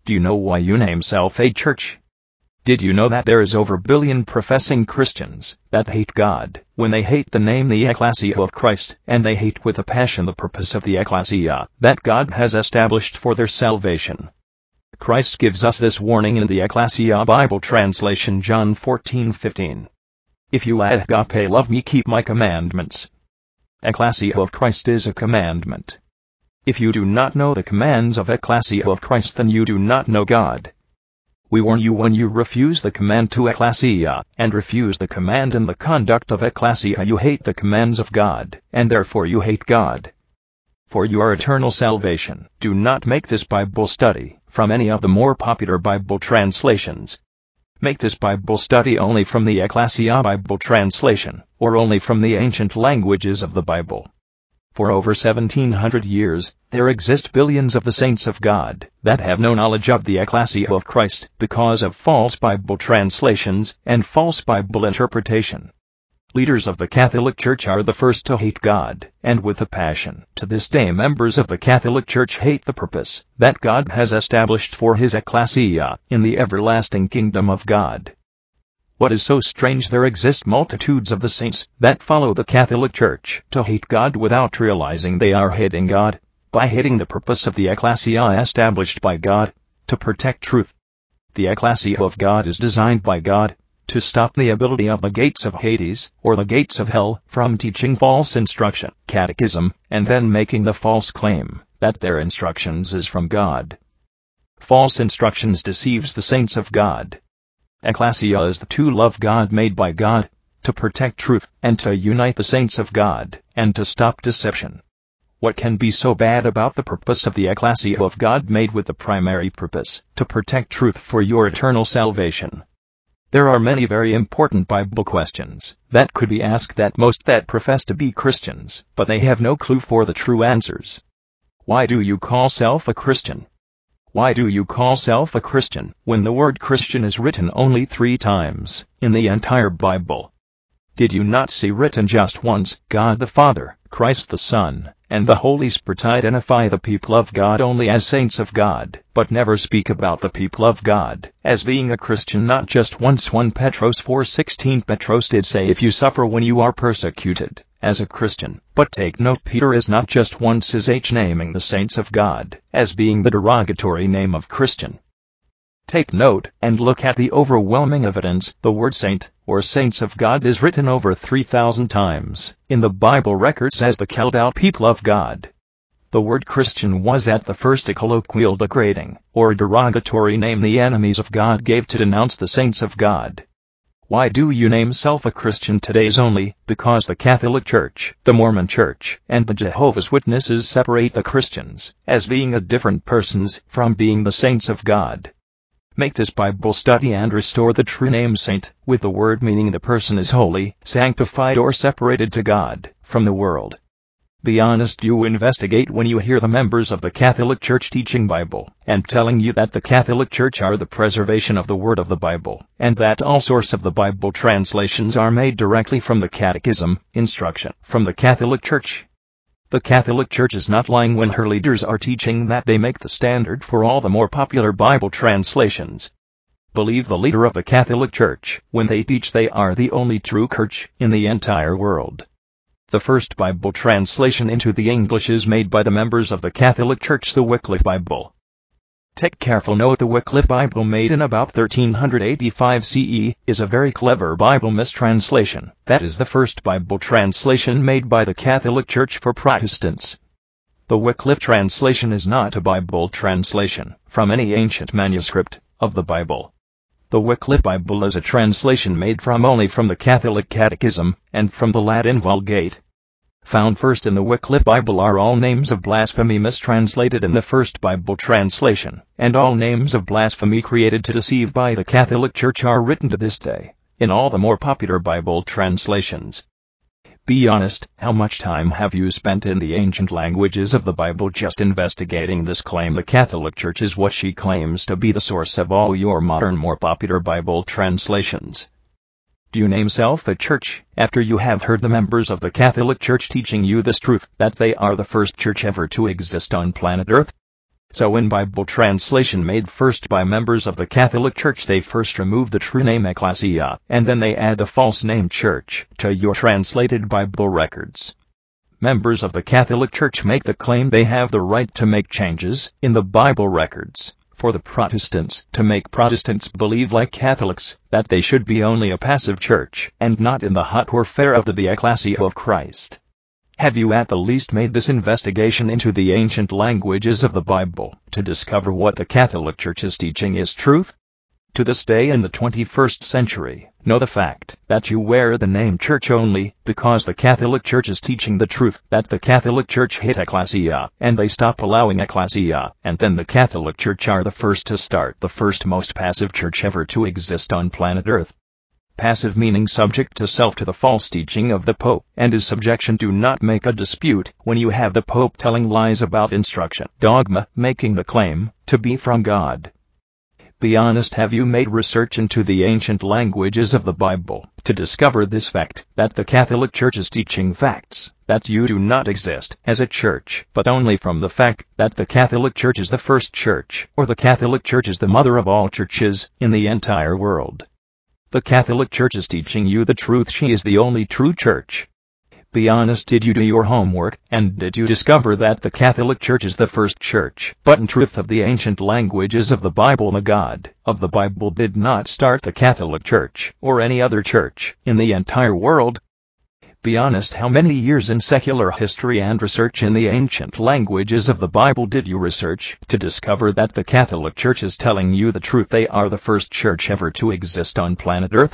Do you know why you name self a church? Did you know that there is over a billion professing Christians that hate God when they hate the name the Ecclesia of Christ, and they hate with a passion the purpose of the Ecclesia that God has established for their salvation? Christ gives us this warning in the Ecclesia Bible translation, John 14:15. If you agape love me, keep my commandments. Ecclesia of Christ is a commandment. If you do not know the commands of Ecclesia of Christ, then you do not know God. We warn you, when you refuse the command to Ecclesia, and refuse the command in the conduct of Ecclesia, you hate the commands of God, and therefore you hate God. For your eternal salvation, do not make this Bible study from any of the more popular Bible translations. Make this Bible study only from the Ecclesia Bible translation, or only from the ancient languages of the Bible. For over 1700 years, there exist billions of the saints of God that have no knowledge of the Ecclesia of Christ because of false Bible translations and false Bible interpretation. Leaders of the Catholic Church are the first to hate God, and with a passion. To this day, members of the Catholic Church hate the purpose that God has established for His Ecclesia in the everlasting kingdom of God. What is so strange? There exist multitudes of the saints that follow the Catholic Church to hate God without realizing they are hating God by hating the purpose of the Ecclesia established by God to protect truth. The Ecclesia of God is designed by God to stop the ability of the gates of Hades or the gates of hell from teaching false instruction, catechism, and then making the false claim that their instructions is from God. False instructions deceives the saints of God. Ecclesia is to love God, made by God, to protect truth, and to unite the saints of God, and to stop deception. What can be so bad about the purpose of the Ecclesia of God, made with the primary purpose to protect truth for your eternal salvation? There are many very important Bible questions that could be asked that most that profess to be Christians, but they have no clue for the true answers. Why do you call self a Christian? Why do you call self a Christian when the word Christian is written only 3 times in the entire Bible? Did you not see written just once, God the Father, Christ the Son, and the Holy Spirit identify the people of God only as saints of God, but never speak about the people of God as being a Christian? Not just once. 1 Petros 4:16. Petros did say, if you suffer when you are persecuted as a Christian. But take note, Peter is not just once naming the saints of God as being the derogatory name of Christian. Take note and look at the overwhelming evidence. The word saint or saints of God is written over 3,000 times in the Bible records as the called out people of God. The word Christian was at the first a colloquial degrading or derogatory name the enemies of God gave to denounce the saints of God. Why do you name self a Christian today? Is only because the Catholic Church, the Mormon Church, and the Jehovah's Witnesses separate the Christians as being a different persons from being the saints of God. Make this Bible study and restore the true name saint with the word meaning the person is holy, sanctified, or separated to God from the world. Be honest. You investigate when you hear the members of the Catholic Church teaching Bible and telling you that the Catholic Church are the preservation of the word of the Bible, and that all source of the Bible translations are made directly from the catechism, instruction from the Catholic Church. The Catholic Church is not lying when her leaders are teaching that they make the standard for all the more popular Bible translations. Believe the leader of the Catholic Church when they teach they are the only true church in the entire world. The first Bible translation into the English is made by the members of the Catholic Church, the Wycliffe Bible. Take careful note, the Wycliffe Bible, made in about 1385 CE, is a very clever Bible mistranslation. That is the first Bible translation made by the Catholic Church for Protestants. The Wycliffe translation is not a Bible translation from any ancient manuscript of the Bible. The Wycliffe Bible is a translation made only from the Catholic Catechism and from the Latin Vulgate. Found first in the Wycliffe Bible are all names of blasphemy mistranslated in the first Bible translation, and all names of blasphemy created to deceive by the Catholic Church are written to this day in all the more popular Bible translations. Be honest, how much time have you spent in the ancient languages of the Bible just investigating this claim? The Catholic Church is what she claims to be the source of all your modern, more popular Bible translations. Do you name self a church after you have heard the members of the Catholic Church teaching you this truth, that they are the first church ever to exist on planet Earth? So in Bible translation made first by members of the Catholic Church, they first remove the true name Ecclesia, and then they add the false name Church to your translated Bible records. Members of the Catholic Church make the claim they have the right to make changes in the Bible records. For the Protestants to make Protestants believe like Catholics that they should be only a passive church and not in the hot warfare of the Ecclesia of Christ. Have you at the least made this investigation into the ancient languages of the Bible to discover what the Catholic Church is teaching is truth? To this day in the 21st century, know the fact that you wear the name Church only because the Catholic Church is teaching the truth that the Catholic Church hate Ecclesia, and they stop allowing Ecclesia, and then the Catholic Church are the first to start the first most passive church ever to exist on planet Earth. Passive meaning subject to self to the false teaching of the Pope, and his subjection do not make a dispute when you have the Pope telling lies about instruction, dogma, making the claim to be from God. Be honest, have you made research into the ancient languages of the Bible to discover this fact that the Catholic Church is teaching facts that you do not exist as a church, but only from the fact that the Catholic Church is the first church, or the Catholic Church is the mother of all churches in the entire world? The Catholic Church is teaching you the truth. She is the only true church. Be honest, did you do your homework, and did you discover that the Catholic Church is the first church, but in truth of the ancient languages of the Bible the God of the Bible did not start the Catholic Church, or any other church, in the entire world? Be honest, how many years in secular history and research in the ancient languages of the Bible did you research to discover that the Catholic Church is telling you the truth they are the first church ever to exist on planet Earth?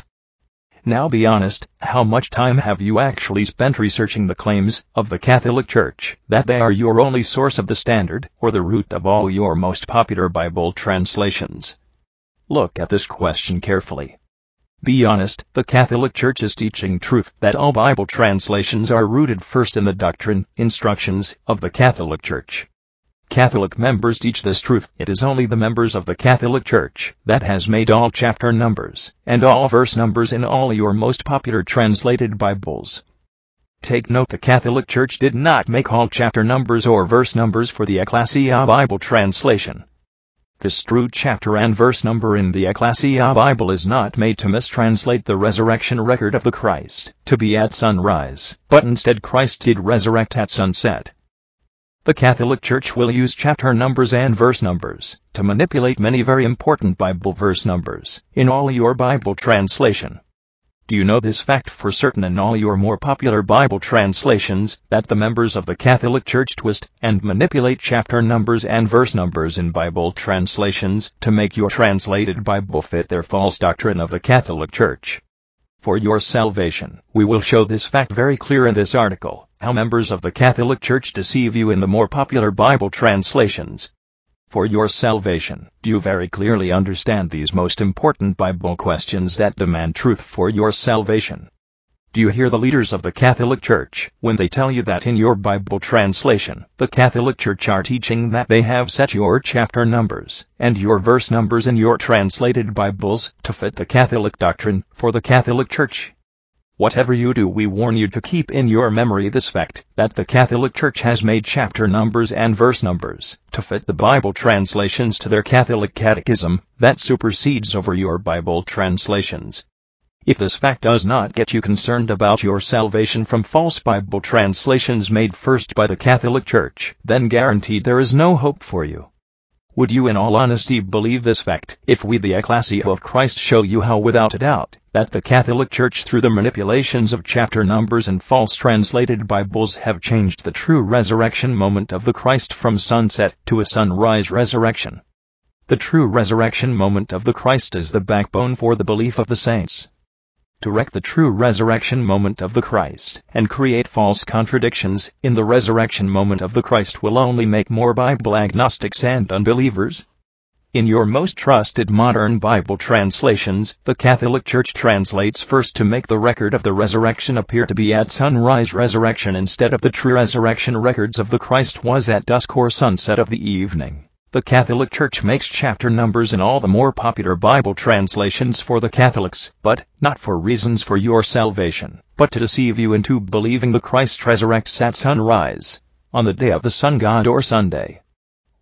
Now be honest, how much time have you actually spent researching the claims of the Catholic Church that they are your only source of the standard or the root of all your most popular Bible translations? Look at this question carefully. Be honest, the Catholic Church is teaching truth that all Bible translations are rooted first in the doctrine, instructions of the Catholic Church. Catholic members teach this truth. It is only the members of the Catholic Church that has made all chapter numbers and all verse numbers in all your most popular translated Bibles. Take note, the Catholic Church did not make all chapter numbers or verse numbers for the Ecclesia Bible translation. This true chapter and verse number in the Ecclesia Bible is not made to mistranslate the resurrection record of the Christ to be at sunrise, but instead Christ did resurrect at sunset. The Catholic Church will use chapter numbers and verse numbers to manipulate many very important Bible verse numbers in all your Bible translation. Do you know this fact for certain in all your more popular Bible translations, that the members of the Catholic Church twist and manipulate chapter numbers and verse numbers in Bible translations to make your translated Bible fit their false doctrine of the Catholic Church? For your salvation, we will show this fact very clear in this article, how members of the Catholic Church deceive you in the more popular Bible translations. For your salvation, do you very clearly understand these most important Bible questions that demand truth for your salvation? Do you hear the leaders of the Catholic Church when they tell you that in your Bible translation, the Catholic Church are teaching that they have set your chapter numbers and your verse numbers in your translated Bibles to fit the Catholic doctrine for the Catholic Church? Whatever you do, we warn you to keep in your memory this fact, that the Catholic Church has made chapter numbers and verse numbers to fit the Bible translations to their Catholic catechism that supersedes over your Bible translations. If this fact does not get you concerned about your salvation from false Bible translations made first by the Catholic Church, then guaranteed there is no hope for you. Would you in all honesty believe this fact if we, the Ecclesia of Christ, show you how without a doubt that the Catholic Church through the manipulations of chapter numbers and false translated Bibles have changed the true resurrection moment of the Christ from sunset to a sunrise resurrection? The true resurrection moment of the Christ is the backbone for the belief of the saints. To wreck the true resurrection moment of the Christ and create false contradictions in the resurrection moment of the Christ will only make more Bible agnostics and unbelievers. In your most trusted modern Bible translations, the Catholic Church translates first to make the record of the resurrection appear to be at sunrise resurrection instead of the true resurrection records of the Christ was at dusk or sunset of the evening. The Catholic Church makes chapter numbers in all the more popular Bible translations for the Catholics, but not for reasons for your salvation, but to deceive you into believing the Christ resurrects at sunrise, on the day of the sun god or Sunday.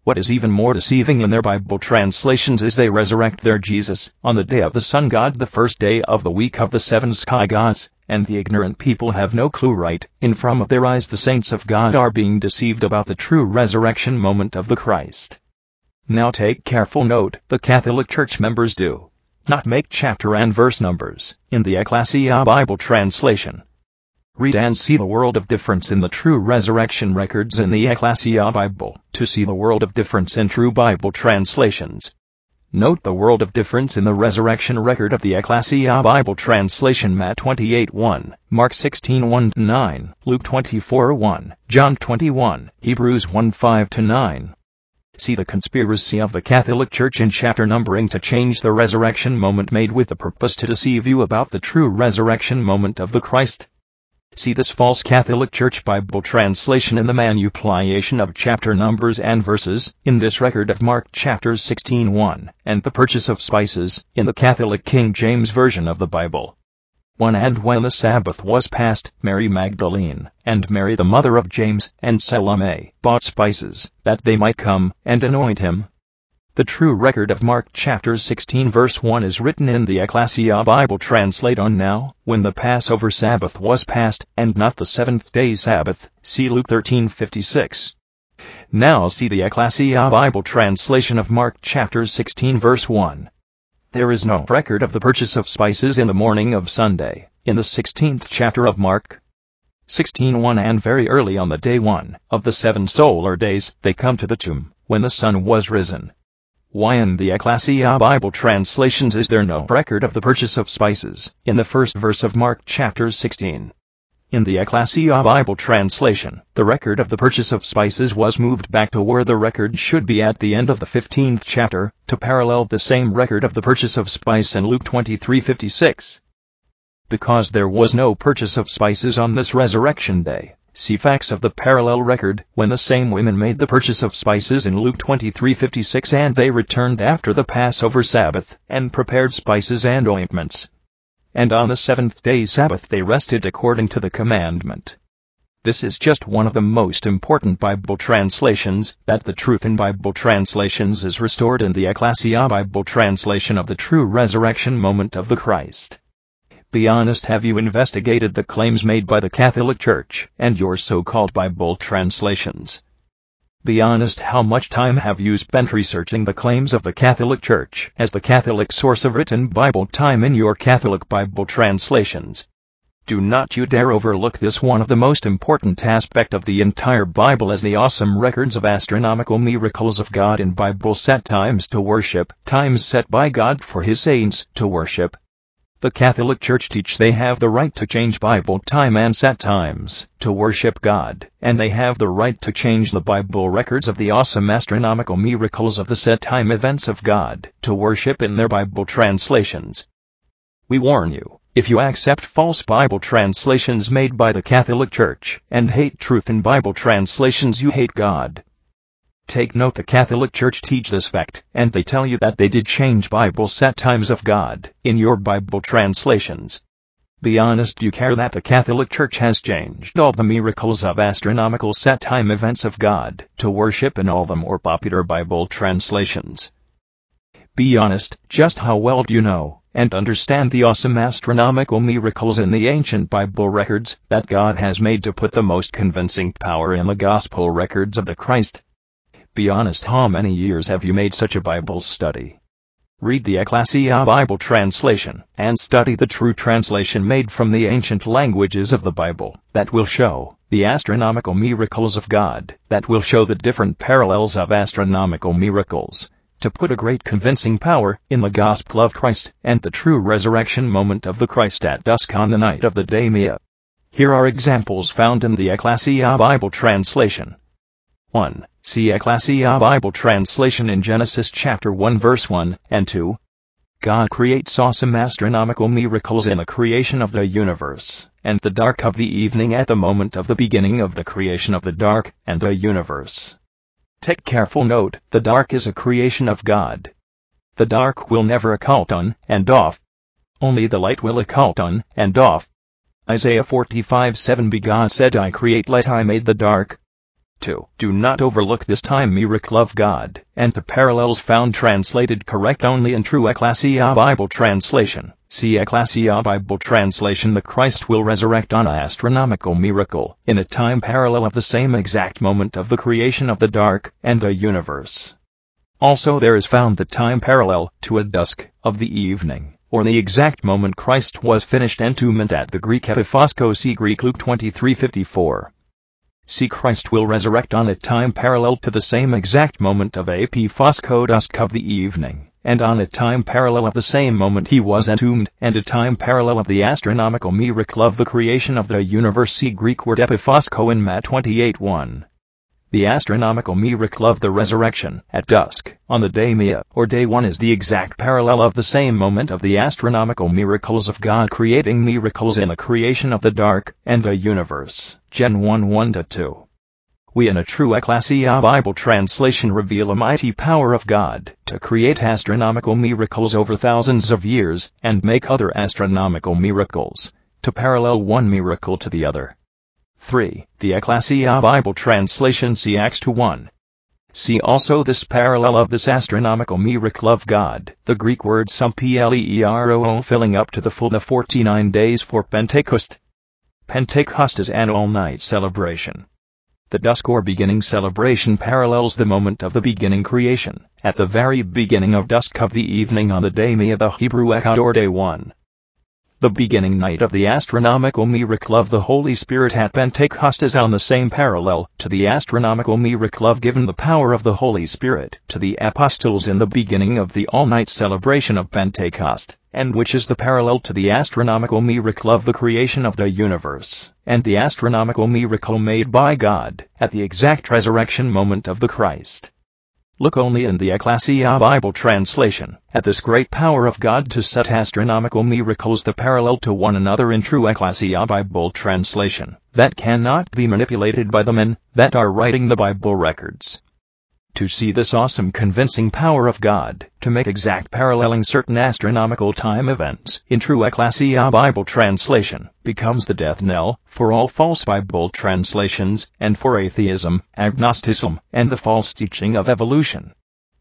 What is even more deceiving in their Bible translations is they resurrect their Jesus on the day of the sun god, the first day of the week of the 7 sky gods, and the ignorant people have no clue. Right in front of their eyes the saints of God are being deceived about the true resurrection moment of the Christ. Now take careful note, the Catholic Church members do not make chapter and verse numbers in the Ecclesia Bible translation. Read and see the world of difference in the true resurrection records in the Ecclesia Bible to see the world of difference in true Bible translations. Note the world of difference in the resurrection record of the Ecclesia Bible translation: Matt 28:1, Mark 16:1-9, Luke 24:1, John 21, Hebrews 1:5-9. See the conspiracy of the Catholic Church in chapter numbering to change the resurrection moment, made with the purpose to deceive you about the true resurrection moment of the Christ. See this false Catholic Church Bible translation in the manipulation of chapter numbers and verses in this record of Mark chapters 16:1, and the purchase of spices in the Catholic King James Version of the Bible. 1. And when the Sabbath was past, Mary Magdalene, and Mary the mother of James, and Salome, bought spices, that they might come and anoint him. The true record of Mark chapter 16 verse 1 is written in the Ecclesia Bible translate on now, when the Passover Sabbath was past, and not the seventh-day Sabbath, see Luke 13:56. Now see the Ecclesia Bible translation of Mark chapter 16 verse 1. There is no record of the purchase of spices in the morning of Sunday, in the 16th chapter of Mark 16:1, and very early on the day 1 of the 7 solar days, they come to the tomb, when the sun was risen. Why in the Ecclesia Bible translations is there no record of the purchase of spices in the first verse of Mark chapter 16? In the Ecclesia Bible translation, the record of the purchase of spices was moved back to where the record should be at the end of the 15th chapter, to parallel the same record of the purchase of spice in Luke 23:56. Because there was no purchase of spices on this resurrection day, see facts of the parallel record, when the same women made the purchase of spices in Luke 23:56, and they returned after the Passover Sabbath, and prepared spices and ointments. And on the seventh-day Sabbath they rested according to the commandment. This is just one of the most important Bible translations, that the truth in Bible translations is restored in the Ecclesia Bible translation of the true resurrection moment of the Christ. Be honest, have you investigated the claims made by the Catholic Church and your so-called Bible translations? Be honest, how much time have you spent researching the claims of the Catholic Church as the Catholic source of written Bible time in your Catholic Bible translations? Do not you dare overlook this one of the most important aspect of the entire Bible, as the awesome records of astronomical miracles of God in Bible set times to worship, times set by God for His saints to worship. The Catholic Church teach they have the right to change Bible time and set times to worship God, and they have the right to change the Bible records of the awesome astronomical miracles of the set time events of God to worship in their Bible translations. We warn you, if you accept false Bible translations made by the Catholic Church and hate truth in Bible translations, you hate God. Take note, the Catholic Church teach this fact, and they tell you that they did change Bible set times of God in your Bible translations. Be honest, do you care that the Catholic Church has changed all the miracles of astronomical set time events of God to worship in all the more popular Bible translations? Be honest, just how well do you know and understand the awesome astronomical miracles in the ancient Bible records that God has made to put the most convincing power in the Gospel records of the Christ? Be honest, how many years have you made such a Bible study? Read the Ecclesia Bible translation, and study the true translation made from the ancient languages of the Bible, that will show the astronomical miracles of God, that will show the different parallels of astronomical miracles, to put a great convincing power in the Gospel of Christ, and the true resurrection moment of the Christ at dusk on the night of the day Mia. Here are examples found in the Ecclesia Bible translation. 1. See Ecclesia Bible translation in Genesis chapter 1 verse 1 and 2. God creates awesome astronomical miracles in the creation of the universe, and the dark of the evening at the moment of the beginning of the creation of the dark and the universe. Take careful note, the dark is a creation of God. The dark will never occult on and off. Only the light will occult on and off. Isaiah 45:7. God said, I create light, I made the dark. 2. Do not overlook this time miracle of God, and the parallels found translated correct only in true Ecclesia Bible translation. See Ecclesia Bible translation. The Christ will resurrect on an astronomical miracle, in a time parallel of the same exact moment of the creation of the dark and the universe. Also there is found the time parallel to a dusk of the evening, or the exact moment Christ was finished entombment at the Greek Epiphasko. See Greek Luke 23:54. See Christ will resurrect on a time parallel to the same exact moment of Epiphasko, dusk of the evening, and on a time parallel of the same moment he was entombed, and a time parallel of the astronomical miracle of the creation of the universe. See Greek word Epiphasko in Matt 28:1. The astronomical miracle of the resurrection at dusk on the day Mia, or day 1, is the exact parallel of the same moment of the astronomical miracles of God creating miracles in the creation of the dark and the universe. Gen 1:1-2. We in a true Ecclesia Bible translation reveal a mighty power of God to create astronomical miracles over thousands of years and make other astronomical miracles to parallel one miracle to the other. 3. The Ecclesia Bible translation. See Acts 2:1. See also this parallel of this astronomical miracle of God, the Greek word sumpleiro, filling up to the full the 49 days for Pentecost. Pentecost is an all-night celebration. The dusk or beginning celebration parallels the moment of the beginning creation, at the very beginning of dusk of the evening on the day Mia, the Hebrew Echad, or day 1. The beginning night of the astronomical miracle of the Holy Spirit at Pentecost is on the same parallel to the astronomical miracle of giving the power of the Holy Spirit to the apostles in the beginning of the all-night celebration of Pentecost, and which is the parallel to the astronomical miracle of the creation of the universe, and the astronomical miracle made by God at the exact resurrection moment of the Christ. Look only in the Ecclesia Bible translation at this great power of God to set astronomical miracles the parallel to one another in true Ecclesia Bible translation that cannot be manipulated by the men that are writing the Bible records. To see this awesome convincing power of God to make exact paralleling certain astronomical time events in true Ecclesia Bible translation becomes the death knell for all false Bible translations and for atheism, agnosticism, and the false teaching of evolution.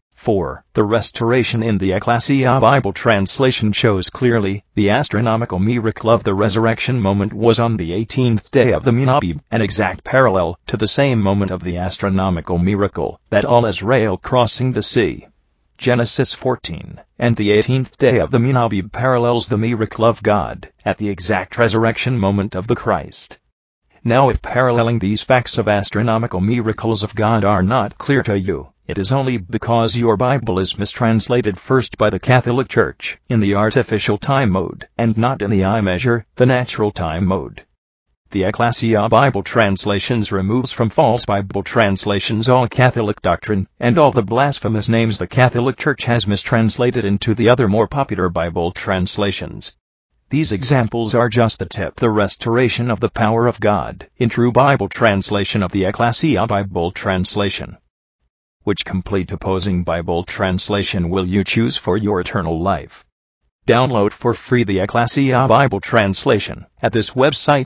4. The restoration in the Ecclesia Bible translation shows clearly the astronomical miracle of the resurrection moment was on the 18th day of the Munabib, an exact parallel to the same moment of the astronomical miracle that all Israel crossing the sea. Genesis 14, and the 18th day of the Munabib parallels the miracle of God at the exact resurrection moment of the Christ. Now if paralleling these facts of astronomical miracles of God are not clear to you, it is only because your Bible is mistranslated first by the Catholic Church in the artificial time mode and not in the I measure, the natural time mode. The Ecclesia Bible translations removes from false Bible translations all Catholic doctrine and all the blasphemous names the Catholic Church has mistranslated into the other more popular Bible translations. These examples are just the tip. The restoration of the power of God in true Bible translation of the Ecclesia Bible translation. Which complete opposing Bible translation will you choose for your eternal life? Download for free the Ecclesia Bible translation at this website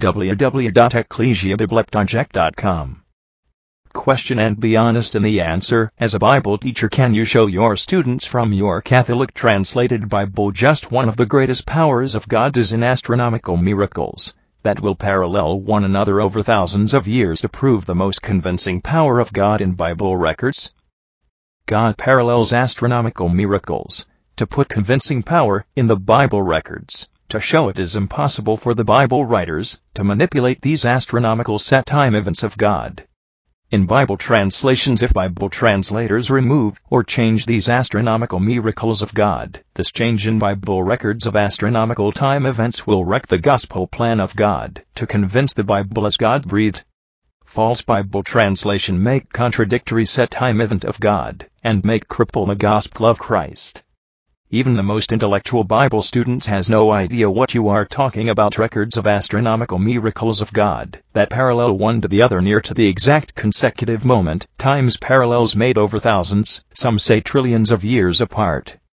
www.ecclesiabiblioproject.com. Question and be honest in the answer. As a Bible teacher, can you show your students from your Catholic translated Bible just one of the greatest powers of God is in astronomical miracles that will parallel one another over thousands of years to prove the most convincing power of God in Bible records? God parallels astronomical miracles to put convincing power in the Bible records, to show it is impossible for the Bible writers to manipulate these astronomical set time events of God. In Bible translations, if Bible translators remove or change these astronomical miracles of God, this change in Bible records of astronomical time events will wreck the gospel plan of God to convince the Bible as God-breathed. False Bible translation make contradictory set time event of God and make cripple the gospel of Christ. Even the most intellectual Bible students has no idea what you are talking about. Records of astronomical miracles of God that parallel one to the other near to the exact consecutive moment, times parallels made over thousands, some say trillions of years apart.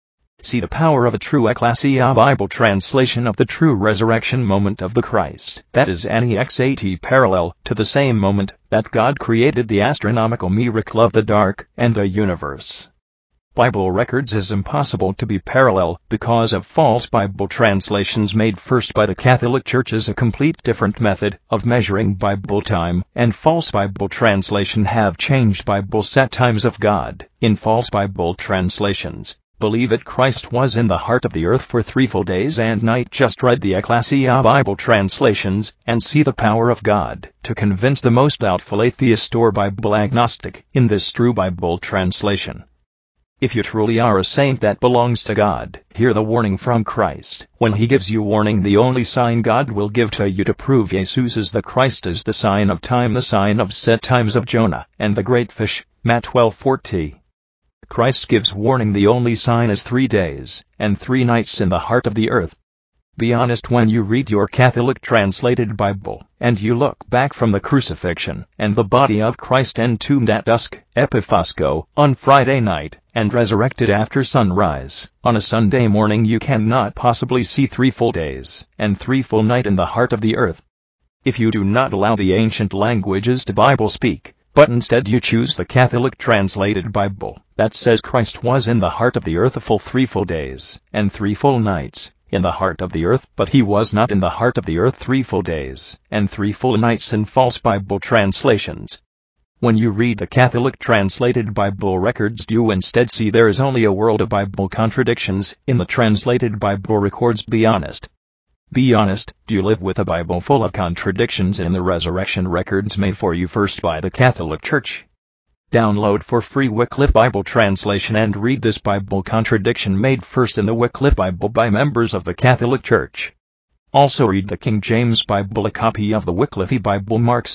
See the power of a true Ecclesia Bible translation of the true resurrection moment of the Christ. That is an exact parallel to the same moment that God created the astronomical miracle of the dark and the universe. Bible records is impossible to be parallel because of false Bible translations made first by the Catholic Church as a complete different method of measuring Bible time, and false Bible translation have changed Bible set times of God. In false Bible translations, believe it Christ was in the heart of the earth for 3 full days and night. Just read the Ecclesia Bible translations and see the power of God to convince the most doubtful atheist or Bible agnostic in this true Bible translation. If you truly are a saint that belongs to God, hear the warning from Christ. When he gives you warning, the only sign God will give to you to prove Jesus is the Christ is the sign of time, the sign of set times of Jonah and the great fish, Matt 12:40. Christ gives warning, the only sign is 3 days and 3 nights in the heart of the earth. Be honest when you read your Catholic translated Bible, and you look back from the crucifixion and the body of Christ entombed at dusk, Epiphasco, on Friday night, and resurrected after sunrise. On a Sunday morning you cannot possibly see 3 full days and 3 full night in the heart of the earth. If you do not allow the ancient languages to Bible speak, but instead you choose the Catholic translated Bible that says Christ was in the heart of the earth a full 3 full days and 3 full nights in the heart of the earth, but he was not in the heart of the earth 3 full days and 3 full nights in false Bible translations. When you read the Catholic translated Bible records, you instead see there is only a world of Bible contradictions in the translated Bible records. Be honest. Be honest, do you live with a Bible full of contradictions in the resurrection records made for you first by the Catholic Church? Download for free Wycliffe Bible Translation and read this Bible contradiction made first in the Wycliffe Bible by members of the Catholic Church. Also read the King James Bible, a copy of the Wycliffe Bible, Mark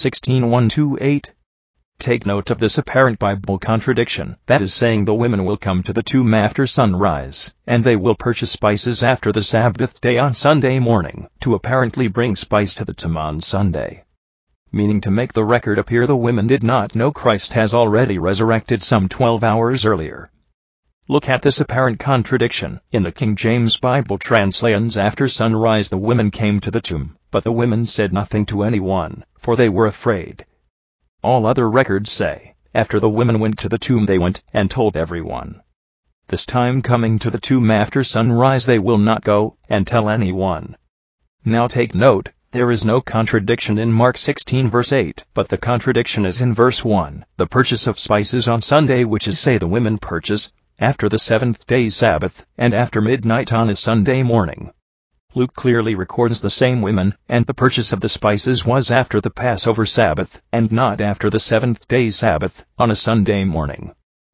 16:1-8. Take note of this apparent Bible contradiction, that is saying the women will come to the tomb after sunrise, and they will purchase spices after the Sabbath day on Sunday morning, to apparently bring spice to the tomb on Sunday. Meaning to make the record appear the women did not know Christ has already resurrected some 12 hours earlier. Look at this apparent contradiction. In the King James Bible translations, after sunrise the women came to the tomb, but the women said nothing to anyone, for they were afraid. All other records say, after the women went to the tomb they went and told everyone. This time coming to the tomb after sunrise they will not go and tell anyone. Now take note, there is no contradiction in Mark 16 verse 8, but the contradiction is in verse 1, the purchase of spices on Sunday, which is say the women purchase after the 7th day Sabbath and after midnight on a Sunday morning. Luke clearly records the same women, and the purchase of the spices was after the Passover Sabbath, and not after the 7th day Sabbath, on a Sunday morning.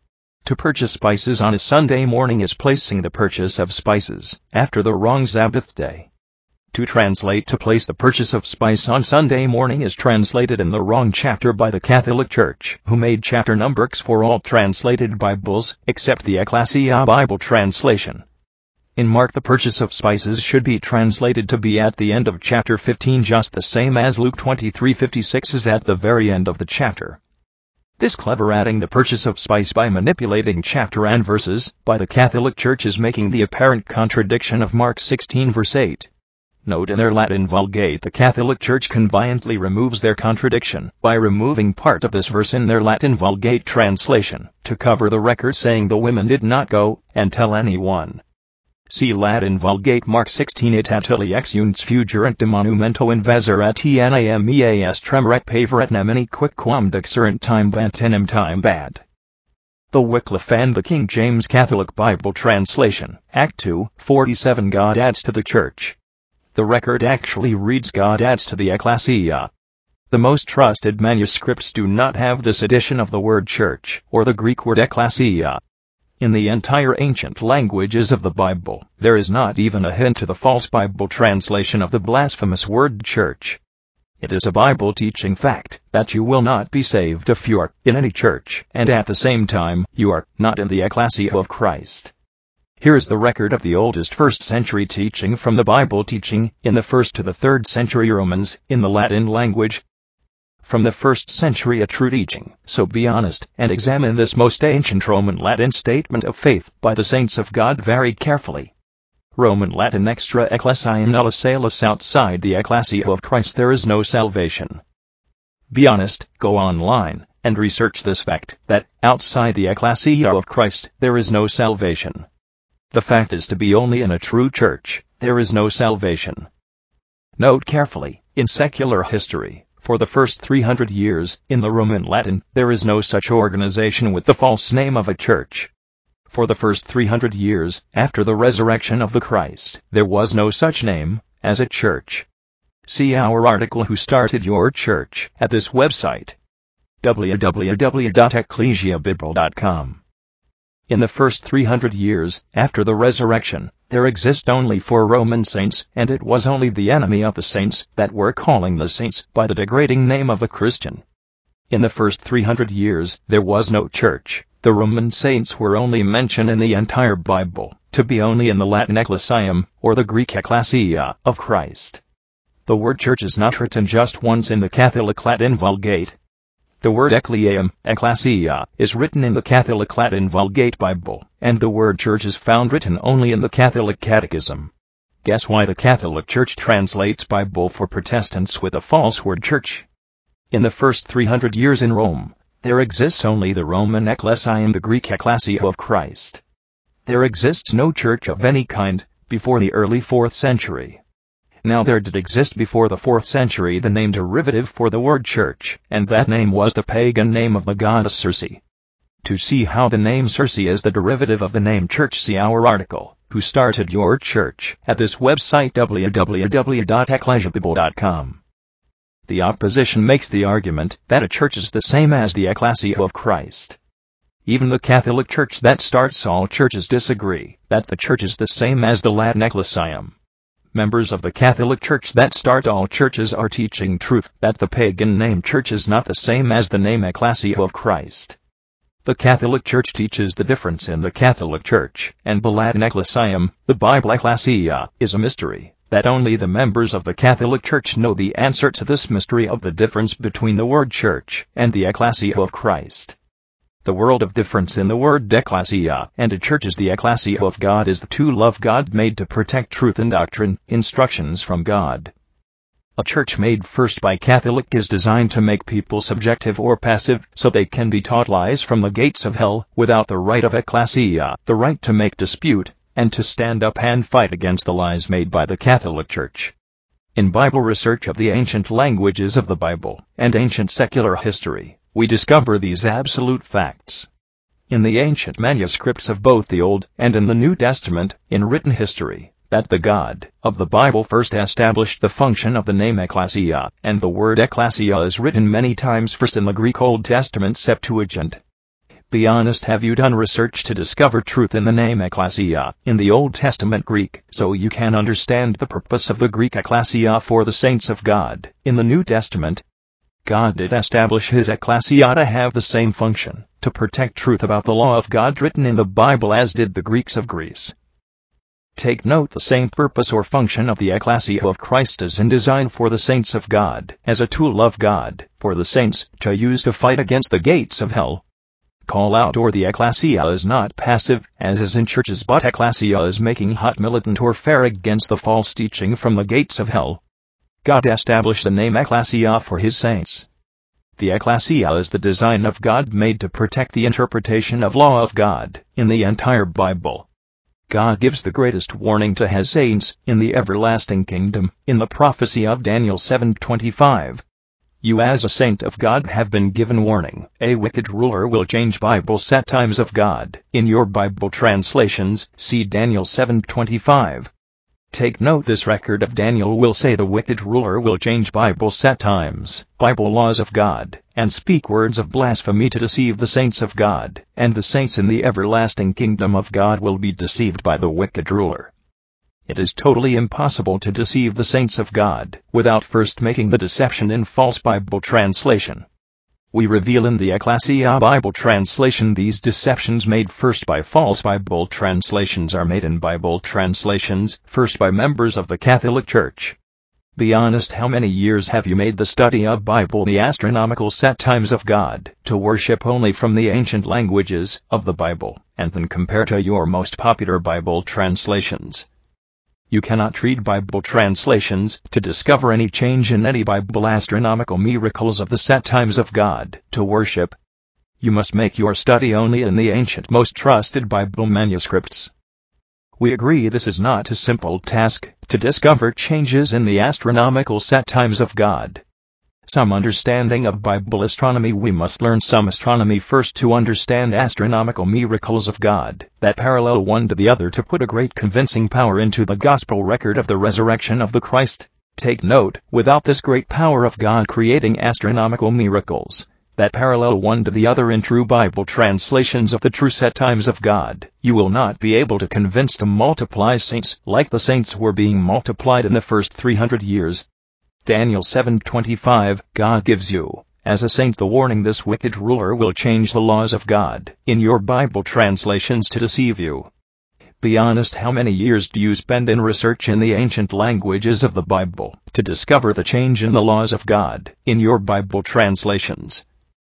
To purchase spices on a Sunday morning is placing the purchase of spices after the wrong Sabbath day. To translate to place the purchase of spice on Sunday morning is translated in the wrong chapter by the Catholic Church, who made chapter numbers for all translated Bibles, except the Ecclesia Bible translation. In Mark the purchase of spices should be translated to be at the end of chapter 15, just the same as Luke 23:56 is at the very end of the chapter. This clever adding the purchase of spice by manipulating chapter and verses by the Catholic Church is making the apparent contradiction of Mark 16 verse 8. Note in their Latin Vulgate the Catholic Church conveniently removes their contradiction by removing part of this verse in their Latin Vulgate translation to cover the record saying the women did not go and tell anyone. See Latin Vulgate Mark 16 et atili ex uns fugerant de monumento inveserat nameas tremeret paveret nemini quicquam dexerent time vantenem time bad. The Wycliffe and the King James Catholic Bible Translation, Act 2, 47. God adds to the Church. The record actually reads God adds to the Ecclesia. The most trusted manuscripts do not have this addition of the word church, or the Greek word ecclesia. In the entire ancient languages of the Bible, there is not even a hint to the false Bible translation of the blasphemous word church. It is a Bible teaching fact that you will not be saved if you are in any church, and at the same time, you are not in the ecclesia of Christ. Here is the record of the oldest first-century teaching from the Bible teaching in the 1st to the 3rd century Romans in the Latin language. from the 1st century a true teaching. So be honest and examine this most ancient Roman Latin statement of faith by the saints of God very carefully. Roman Latin extra ecclesiam nulla salus. Outside the ecclesia of Christ there is no salvation. Be honest, go online and research this fact, that outside the ecclesia of Christ there is no salvation. The fact is to be only in a true church, there is no salvation. Note carefully, in secular history, for the first 300 years, in the Roman Latin, there is no such organization with the false name of a church. For the first 300 years, after the resurrection of the Christ, there was no such name as a church. See our article Who Started Your Church at this website, www.ecclesiabibl.com. In the first 300 years, after the resurrection, there exist only 4 Roman saints, and it was only the enemy of the saints that were calling the saints by the degrading name of a Christian. In the first 300 years, there was no church. The Roman saints were only mentioned in the entire Bible, to be only in the Latin ecclesiam, or the Greek ecclesia, of Christ. The word church is not written just once in the Catholic Latin Vulgate. The word ecclesia, is written in the Catholic Latin Vulgate Bible, and the word church is found written only in the Catholic Catechism. Guess why the Catholic Church translates Bible for Protestants with a false word church? In the first 300 years in Rome, there exists only the Roman ecclesiam, the Greek ecclesia of Christ. There exists no church of any kind before the early 4th century. Now there did exist before the 4th century the name derivative for the word church, and that name was the pagan name of the goddess Circe. To see how the name Circe is the derivative of the name church, see our article, Who Started Your Church, at this website www.ecclesiabibl.com. The opposition makes the argument that a church is the same as the ecclesia of Christ. Even the Catholic Church that starts all churches disagree that the church is the same as the Latin ecclesiam. Members of the Catholic Church that start all churches are teaching truth that the pagan name church is not the same as the name ecclesia of Christ. The Catholic Church teaches the difference in the Catholic Church and the Latin ecclesiam. The Bible ecclesia is a mystery that only the members of the Catholic Church know the answer to this mystery of the difference between the word church and the ecclesia of Christ. The world of difference in the word ecclesia and a church is the ecclesia of God is to love God made to protect truth and doctrine, instructions from God. A church made first by Catholic is designed to make people subjective or passive so they can be taught lies from the gates of hell without the right of ecclesia, the right to make dispute, and to stand up and fight against the lies made by the Catholic Church. In Bible research of the ancient languages of the Bible and ancient secular history, we discover these absolute facts. In the ancient manuscripts of both the Old and in the New Testament, in written history, that the God of the Bible first established the function of the name ecclesia, and the word ecclesia is written many times first in the Greek Old Testament Septuagint. Be honest, have you done research to discover truth in the name ecclesia in the Old Testament Greek, so you can understand the purpose of the Greek ecclesia for the saints of God in the New Testament? God did establish his ecclesia to have the same function, to protect truth about the law of God written in the Bible as did the Greeks of Greece. Take note, the same purpose or function of the ecclesia of Christ is in design for the saints of God, as a tool of God, for the saints to use to fight against the gates of hell. Call out, or the ecclesia is not passive, as is in churches, but ecclesia is making hot militant warfare against the false teaching from the gates of hell. God established the name ecclesia for his saints. The ecclesia is the design of God made to protect the interpretation of law of God in the entire Bible. God gives the greatest warning to his saints in the everlasting kingdom in the prophecy of Daniel 7:25. You as a saint of God have been given warning. A wicked ruler will change Bible set times of God. In your Bible translations, see Daniel 7:25. Take note, this record of Daniel will say the wicked ruler will change Bible set times, Bible laws of God, and speak words of blasphemy to deceive the saints of God, and the saints in the everlasting kingdom of God will be deceived by the wicked ruler. It is totally impossible to deceive the saints of God without first making the deception in false Bible translation. We reveal in the Ecclesia Bible translation these deceptions made first by false Bible translations are made in Bible translations first by members of the Catholic Church. Be honest, how many years have you made the study of Bible the astronomical set times of God to worship only from the ancient languages of the Bible, and then compare to your most popular Bible translations? You cannot read Bible translations to discover any change in any Bible astronomical miracles of the set times of God to worship. You must make your study only in the ancient most trusted Bible manuscripts. We agree this is not a simple task to discover changes in the astronomical set times of God. Some understanding of Bible astronomy. We must learn some astronomy first to understand astronomical miracles of God that parallel one to the other to put a great convincing power into the gospel record of the resurrection of the Christ. Take note, without this great power of God creating astronomical miracles that parallel one to the other in true Bible translations of the true set times of God, you will not be able to convince to multiply saints like the saints were being multiplied in the first 300 years. Daniel 7:25, God gives you, as a saint, the warning: this wicked ruler will change the laws of God in your Bible translations to deceive you. Be honest, how many years do you spend in research in the ancient languages of the Bible to discover the change in the laws of God in your Bible translations?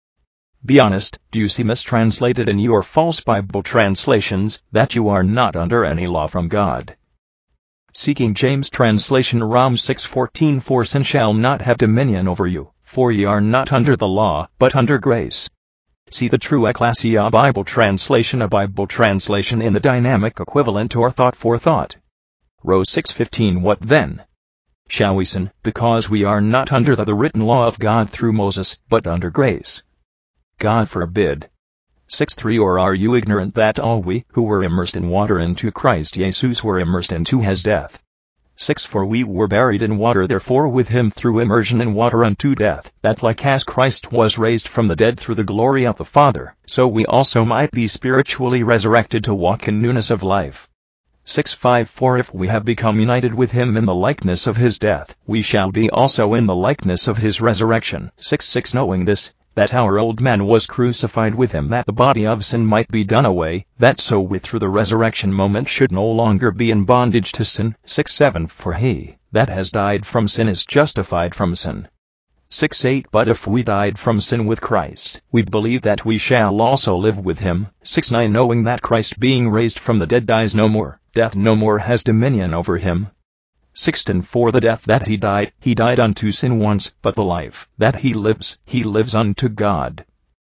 Be honest, do you see mistranslated in your false Bible translations that you are not under any law from God? See King James translation, Rom 6:14, for sin shall not have dominion over you, for ye are not under the law, but under grace. See the true Ecclesia Bible translation, a Bible translation in the dynamic equivalent or thought for thought. Rose 6:15, what then? Shall we sin, because we are not under the written law of God through Moses, but under grace? God forbid. 6:3, or are you ignorant that all we who were immersed in water into Christ Jesus were immersed into his death? 6, for we were buried in water therefore with him through immersion in water unto death, that like as Christ was raised from the dead through the glory of the Father, so we also might be spiritually resurrected to walk in newness of life. 6:5, for if we have become united with him in the likeness of his death, we shall be also in the likeness of his resurrection. 6:6, knowing this, that our old man was crucified with him, that the body of sin might be done away, that so we through the resurrection moment should no longer be in bondage to sin. 6:7, for he that has died from sin is justified from sin. 6:8, but if we died from sin with Christ, we believe that we shall also live with him. 6:9, knowing that Christ being raised from the dead dies no more, death no more has dominion over him. 6:10, for the death that he died unto sin once, but the life that he lives unto God.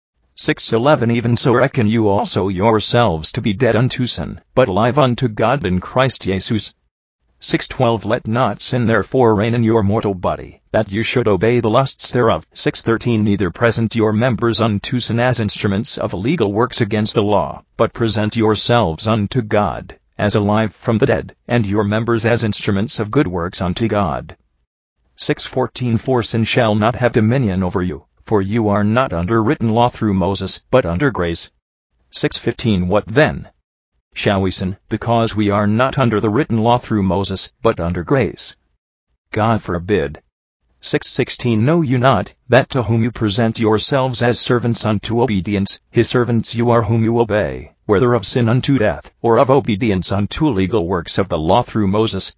6:11, even so reckon you also yourselves to be dead unto sin, but alive unto God in Christ Jesus. 6:12, let not sin therefore reign in your mortal body, that you should obey the lusts thereof. 6:13, neither present your members unto sin as instruments of legal works against the law, but present yourselves unto God as alive from the dead, and your members as instruments of good works unto God. 6:14, for sin shall not have dominion over you, for you are not under written law through Moses, but under grace. 6:15, what then? Shall we sin, because we are not under the written law through Moses, but under grace? God forbid. 6:16, know you not, that to whom you present yourselves as servants unto obedience, his servants you are whom you obey, whether of sin unto death, or of obedience unto legal works of the law through Moses?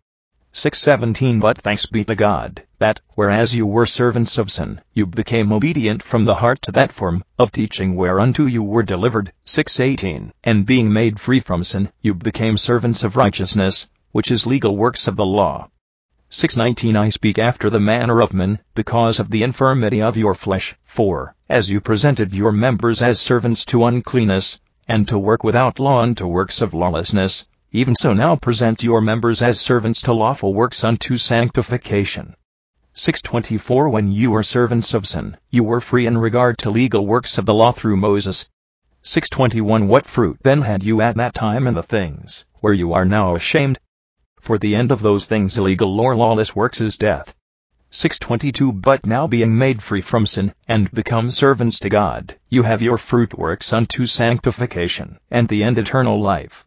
6:17, but thanks be to God, that, whereas you were servants of sin, you became obedient from the heart to that form of teaching whereunto you were delivered. 6:18, and being made free from sin, you became servants of righteousness, which is legal works of the law. 6:19, I speak after the manner of men, because of the infirmity of your flesh, for, as you presented your members as servants to uncleanness, and to work without law unto works of lawlessness, even so now present your members as servants to lawful works unto sanctification. 6:24, when you were servants of sin, you were free in regard to legal works of the law through Moses. 6:21, what fruit then had you at that time in the things where you are now ashamed? For the end of those things illegal or lawless works is death. 6:22, but now being made free from sin, and become servants to God, you have your fruit works unto sanctification, and the end eternal life.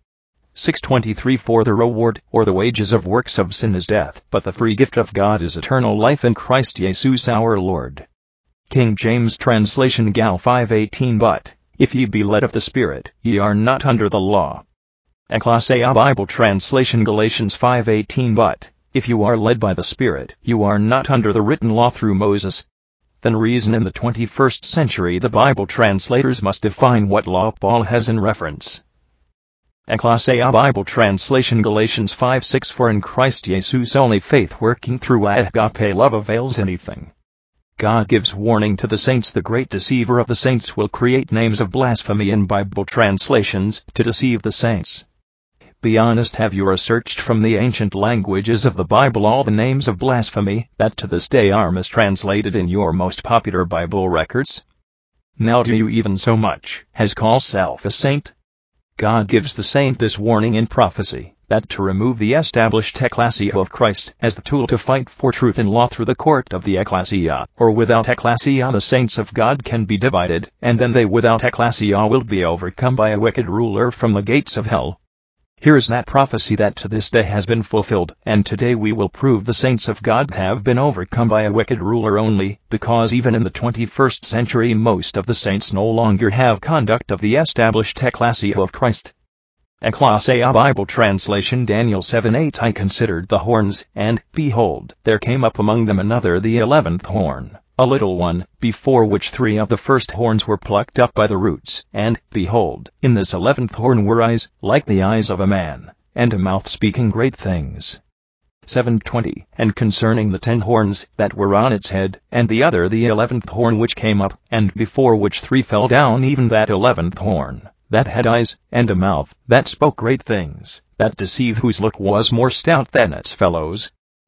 6:23, for the reward, or the wages of works of sin is death, but the free gift of God is eternal life in Christ Jesus our Lord. King James translation, Gal 5:18, but, if ye be led of the Spirit, ye are not under the law. Ecclesia Bible translation, Galatians 5:18, but, If you are led by the Spirit, you are not under the written law through Moses. Then reason in the 21st century the Bible translators must define what law Paul has in reference. Ecclesia Bible Translation Galatians 5:6 For in Christ Jesus only faith working through agape love avails anything. God gives warning to the saints. The great deceiver of the saints will create names of blasphemy in Bible translations to deceive the saints. Be honest. Have you researched from the ancient languages of the Bible all the names of blasphemy that to this day are mistranslated in your most popular Bible records? Now do you even so much as call self a saint? God gives the saint this warning in prophecy, that to remove the established ecclesia of Christ as the tool to fight for truth and law through the court of the ecclesia, or without ecclesia the saints of God can be divided, and then they without ecclesia will be overcome by a wicked ruler from the gates of hell. Here is that prophecy that to this day has been fulfilled, and today we will prove the saints of God have been overcome by a wicked ruler only, because even in the 21st century most of the saints no longer have conduct of the established ecclesia of Christ. Ecclesia Bible Translation Daniel 7:8 I considered the horns, and, behold, there came up among them another the 11th horn, a little one, before which 3 of the first horns were plucked up by the roots, and, behold, in this 11th horn were eyes, like the eyes of a man, and a mouth speaking great things. 7:20 And concerning the 10 horns that were on its head, and the other the 11th horn which came up, and before which 3 fell down, even that 11th horn, that had eyes, and a mouth, that spoke great things, that deceived, whose look was more stout than its fellows.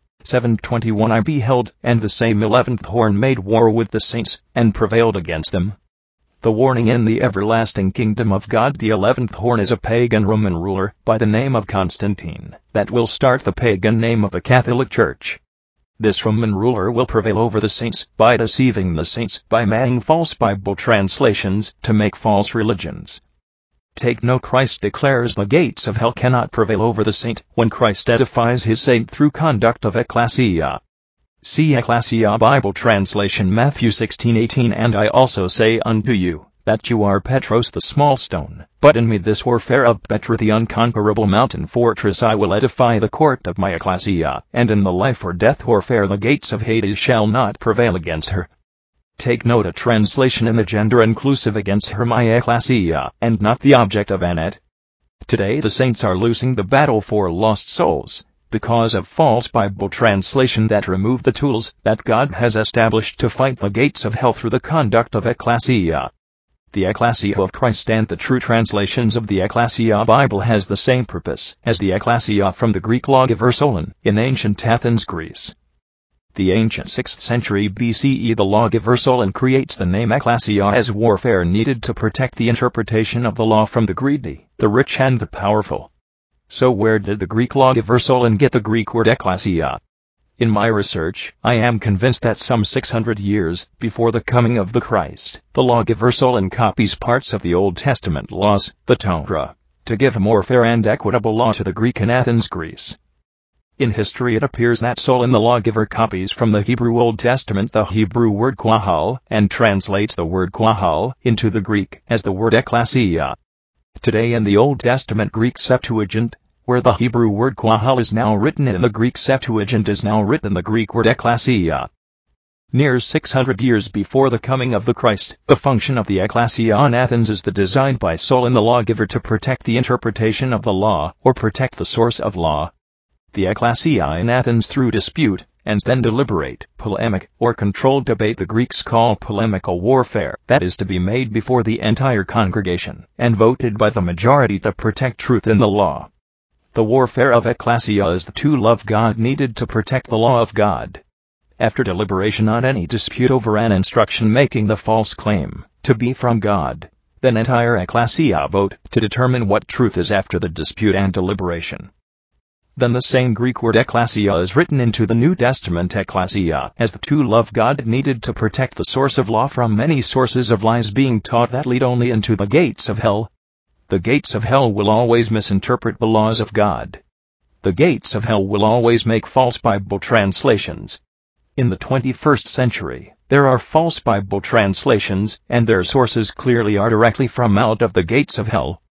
7:21 I beheld, and the same 11th horn made war with the saints, and prevailed against them. The warning in the everlasting kingdom of God. The 11th horn is a pagan Roman ruler, by the name of Constantine, that will start the pagan name of the Catholic Church. This Roman ruler will prevail over the saints, by deceiving the saints, by making false Bible translations, to make false religions. Take note, Christ declares the gates of hell cannot prevail over the saint, when Christ edifies his saint through conduct of ecclesia. See Ecclesia Bible Translation Matthew 16:18 And I also say unto you, that you are Petros the small stone, but in me this warfare of Petra the unconquerable mountain fortress I will edify the court of my ecclesia, and in the life or death warfare the gates of Hades shall not prevail against her. Take note, a translation in the gender inclusive against her my ecclesia, and not the object of Annette. Today the saints are losing the battle for lost souls, because of false Bible translation that remove the tools that God has established to fight the gates of hell through the conduct of ecclesia. The ecclesia of Christ and the true translations of the Ecclesia Bible has the same purpose as the ecclesia from the Greek logiversolon in ancient Athens, Greece. The ancient 6th century BCE the logiversolon creates the name ecclesia as warfare needed to protect the interpretation of the law from the greedy, the rich and the powerful. So where did the Greek logiversolon get the Greek word ecclesia? In my research, I am convinced that some 600 years before the coming of the Christ, the logiversolon copies parts of the Old Testament laws, the Torah, to give a more fair and equitable law to the Greek in Athens, Greece. In history it appears that Solon the lawgiver copies from the Hebrew Old Testament the Hebrew word qahal, and translates the word qahal into the Greek as the word ecclesia. Today in the Old Testament Greek Septuagint, where the Hebrew word qahal is now written in the Greek Septuagint is now written the Greek word ecclesia. Near 600 years before the coming of the Christ, the function of the ecclesia in Athens is the designed by Solon the lawgiver to protect the interpretation of the law, or protect the source of law. The ecclesia in Athens through dispute, and then deliberate, polemic, or controlled debate the Greeks call polemical warfare, that is to be made before the entire congregation, and voted by the majority to protect truth in the law. The warfare of ecclesia is the tool of God needed to protect the law of God. After deliberation on any dispute over an instruction making the false claim to be from God, then entire ecclesia vote to determine what truth is after the dispute and deliberation. Then the same Greek word ecclesia is written into the New Testament ecclesia as the tool of God needed to protect the source of law from many sources of lies being taught that lead only into the gates of hell. The gates of hell will always misinterpret the laws of God. The gates of hell will always make false Bible translations. In the 21st century, there are false Bible translations, and their sources clearly are directly from out of the gates of hell.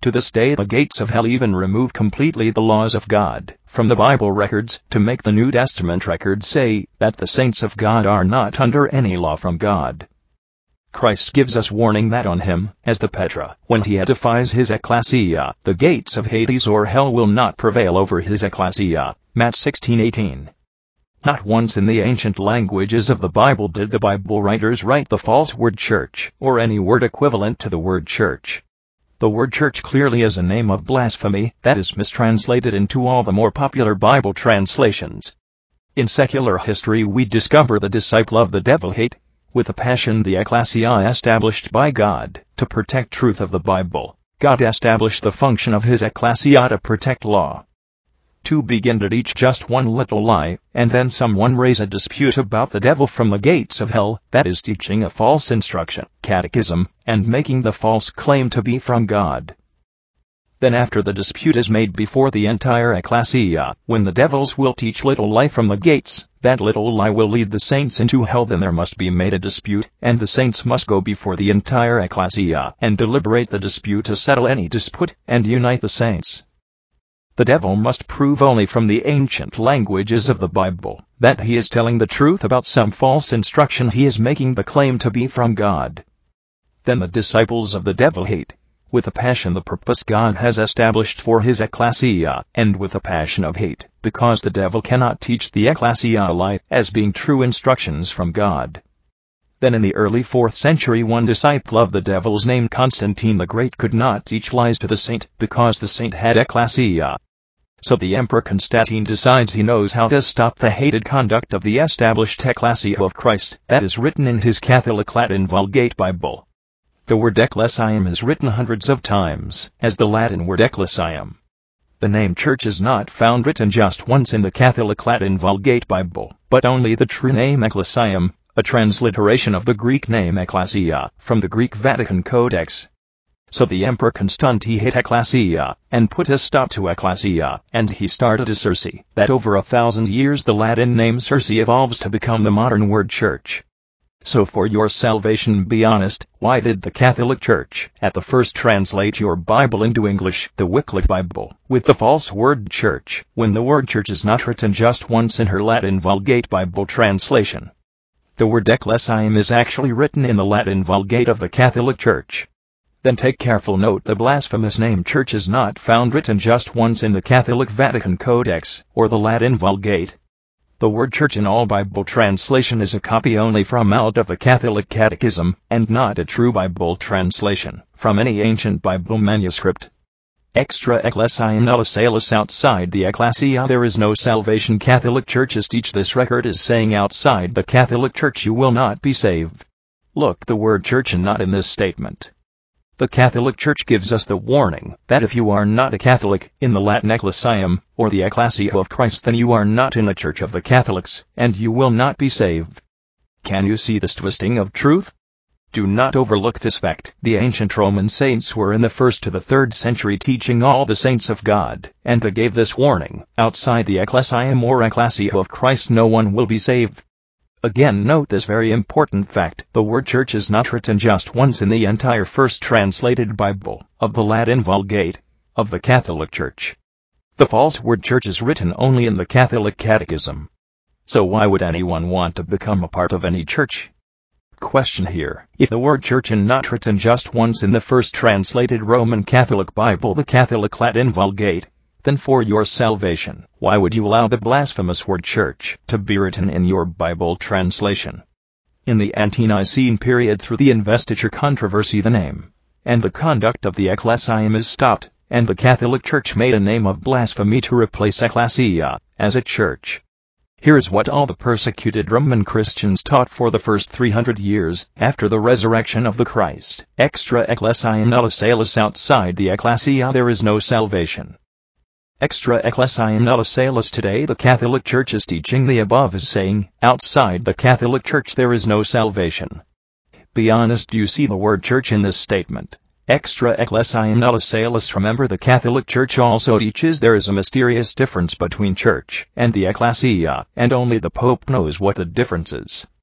To this day the gates of hell even remove completely the laws of God from the Bible records to make the New Testament records say that the saints of God are not under any law from God. Christ gives us warning that on him, as the Petra, when he edifies his ecclesia, the gates of Hades or hell will not prevail over his ecclesia. Matt 16:18. Not once in the ancient languages of the Bible did the Bible writers write the false word church, or any word equivalent to the word church. The word church clearly is a name of blasphemy that is mistranslated into all the more popular Bible translations. In secular history we discover the disciple of the devil hate with a passion the ecclesia established by God to protect truth of the Bible. God established the function of his ecclesia to protect law. To begin to teach just one little lie, and then someone raise a dispute about the devil from the gates of hell, that is teaching a false instruction, catechism, and making the false claim to be from God. Then after the dispute is made before the entire ecclesia, when the devils will teach little lie from the gates, that little lie will lead the saints into hell, then there must be made a dispute, and the saints must go before the entire ecclesia and deliberate the dispute to settle any dispute and unite the saints. The devil must prove only from the ancient languages of the Bible that he is telling the truth about some false instruction he is making the claim to be from God. Then the disciples of the devil hate with a passion the purpose God has established for his ecclesia, and with a passion of hate, because the devil cannot teach the ecclesia a lie as being true instructions from God. Then in the early 4th century one disciple of the devil's named Constantine the Great could not teach lies to the saint, because the saint had ecclesia. So the Emperor Constantine decides he knows how to stop the hated conduct of the established ecclesia of Christ that is written in his Catholic Latin Vulgate Bible. The word ecclesiam is written hundreds of times as the Latin word ecclesiam. The name church is not found written just once in the Catholic Latin Vulgate Bible, but only the true name ecclesiam, a transliteration of the Greek name ecclesia from the Greek Vatican Codex. So the Emperor Constantine hit ecclesia and put a stop to ecclesia, and he started a Circe, that over 1,000 years the Latin name Circe evolves to become the modern word church. So for your salvation be honest, why did the Catholic Church at the first translate your Bible into English, the Wycliffe Bible, with the false word church, when the word church is not written just once in her Latin Vulgate Bible translation? The word ecclesiam is actually written in the Latin Vulgate of the Catholic Church. Then take careful note the blasphemous name church is not found written just once in the Catholic Vatican Codex, or the Latin Vulgate. The word church in all Bible translation is a copy only from out of the Catholic Catechism, and not a true Bible translation from any ancient Bible manuscript. Extra ecclesiam nulla salus, outside the ecclesia there is no salvation. Catholic churches teach this. Record is saying outside the Catholic Church you will not be saved. Look the word church and not in this statement. The Catholic Church gives us the warning that if you are not a Catholic in the Latin ecclesiam, or the ecclesia of Christ, then you are not in the Church of the Catholics, and you will not be saved. Can you see this twisting of truth? Do not overlook this fact. The ancient Roman saints were in the 1st to the 3rd century teaching all the saints of God, and they gave this warning: outside the ecclesiam or ecclesia of Christ no one will be saved. Again note this very important fact: the word church is not written just once in the entire first translated Bible of the Latin Vulgate of the Catholic Church. The false word church is written only in the Catholic Catechism. So why would anyone want to become a part of any church? Question here: if the word church is not written just once in the first translated Roman Catholic Bible, the Catholic Latin Vulgate, then for your salvation, why would you allow the blasphemous word church to be written in your Bible translation? In the Ante-Nicene period, through the investiture controversy, the name and the conduct of the ecclesiam is stopped, and the Catholic Church made a name of blasphemy to replace ecclesia as a church. Here is what all the persecuted Roman Christians taught for the first 300 years after the resurrection of the Christ. Extra ecclesiam nulla salus, outside the ecclesia there is no salvation. Extra ecclesiam nulla salus. Today the Catholic Church is teaching the above is saying, outside the Catholic Church there is no salvation. Be honest, do you see the word church in this statement? Extra ecclesiam nulla salus. Remember, the Catholic Church also teaches there is a mysterious difference between church and the ecclesia, and only the Pope knows what the difference is.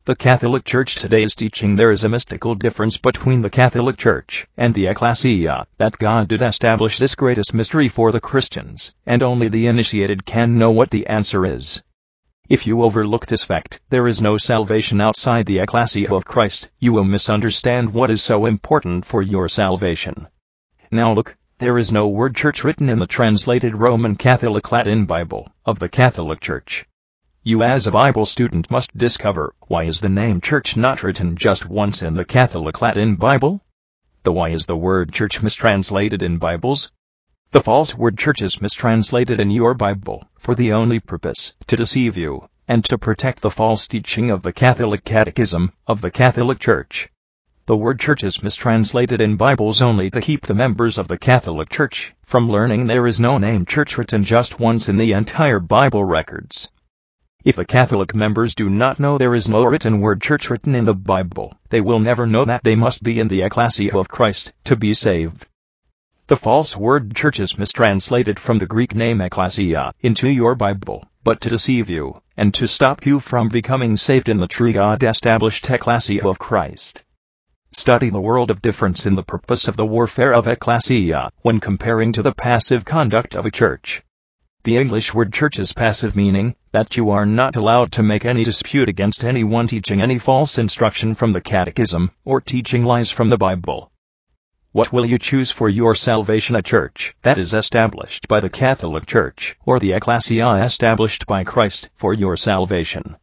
The Catholic Church today is teaching there is a mystical difference between the Catholic Church and the Ecclesia, that God did establish this greatest mystery for the Christians, and only the initiated can know what the answer is. If you overlook this fact, there is no salvation outside the Ecclesia of Christ, you will misunderstand what is so important for your salvation. Now look, there is no word church written in the translated Roman Catholic Latin Bible of the Catholic Church. You as a Bible student must discover, why is the name church not written just once in the Catholic Latin Bible? Why is the word church mistranslated in Bibles? The false word church is mistranslated in your Bible, for the only purpose, to deceive you, and to protect the false teaching of the Catholic Catechism, of the Catholic Church. The word church is mistranslated in Bibles only to keep the members of the Catholic Church from learning there is no name church written just once in the entire Bible records. If the Catholic members do not know there is no written word church written in the Bible, they will never know that they must be in the Ecclesia of Christ to be saved. The false word church is mistranslated from the Greek name ecclesia into your Bible, but to deceive you, and to stop you from becoming saved in the true God-established Ecclesia of Christ. Study the world of difference in the purpose of the warfare of ecclesia when comparing to the passive conduct of a church. The English word church is passive, meaning that you are not allowed to make any dispute against anyone teaching any false instruction from the Catechism or teaching lies from the Bible. What will you choose for your salvation, a church that is established by the Catholic Church or the Ecclesia established by Christ for your salvation?